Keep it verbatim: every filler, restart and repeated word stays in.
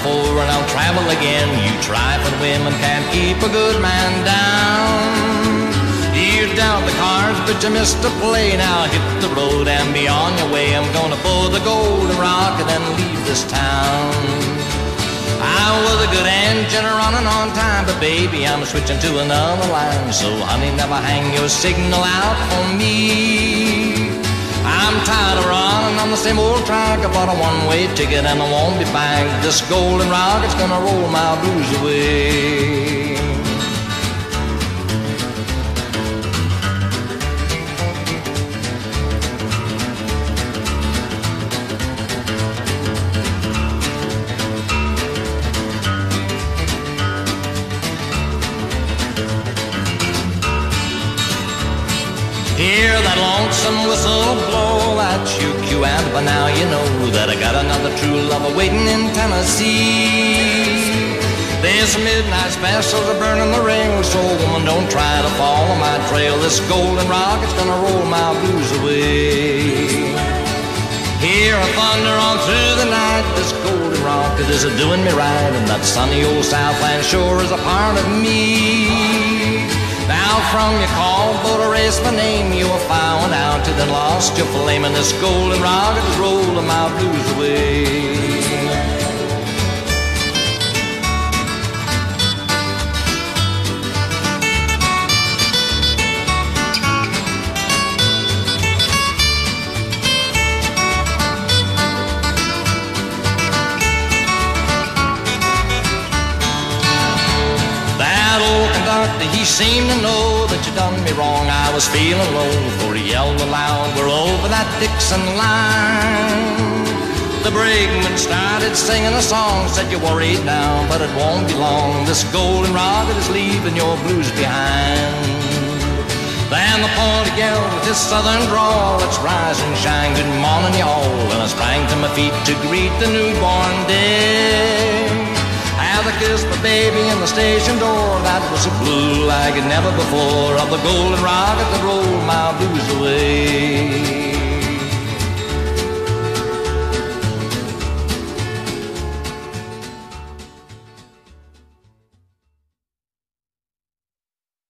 before and I'll travel again. You trifling women can't keep a good man down. You dealt the cards, but you missed the play. Now hit the road and be on your way. I'm gonna pull the golden rock and then leave this town. I was a good engine running on time, but baby, I'm switching to another line. So honey, never hang your signal out for me. I'm tired of running on the same old track. I bought a one-way ticket and I won't be back. This golden rocket's gonna roll my blues away. Hear that lonesome whistle blow, that's your cue, and by now you know that I got another true lover waiting in Tennessee. This midnight special's a burning the rail, so woman, don't try to follow my trail. This golden rocket's gonna roll my blues away. Hear a thunder on through the night, this golden rocket is a doing me right, and that sunny old Southland shore is a part of me. Now from your call, boat erase my name, you were found out, you then lost your flame, and this golden rocket is rolling my blues away. He seemed to know that you done me wrong. I was feeling low, for he yelled aloud, we're over that Dixon line. The brakeman started singing a song, said you're worried now, but it won't be long. This golden rocket is leaving your blues behind. Then the poet yelled with his southern drawl, let's rise and shine, good morning y'all. And I sprang to my feet to greet the newborn day. As I kissed my baby in the station door, that was a blue like never before, of the golden rocket that rolled my blues away.